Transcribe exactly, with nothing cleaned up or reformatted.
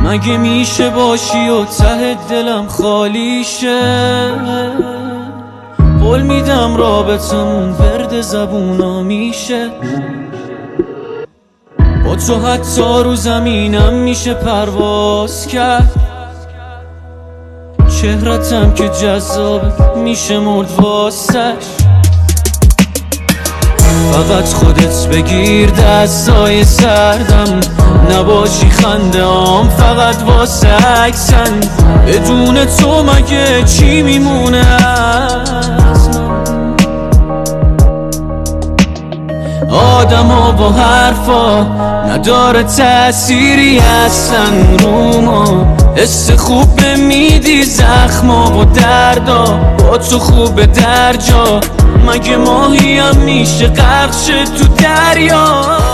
مگه میشه باشی و ته دلم خالی شه؟ قول میدم رابطمون ورد زبونا میشه، با تو حتی رو زمینم میشه پرواز کرد. چهرتم که جذاب میشه مرد واسش. فقط خودت بگیر دستای سردم، نباشی خنده هم فقط واسه عکسن. بدون تو مگه چی میمونه از من؟ آدما با حرفا نداره تأثیری اصلا رو ما. حس خوب میدی زخما و دردا، با تو خوبه در جا. مگه ماهی هم میشه غرق شه تو دریا؟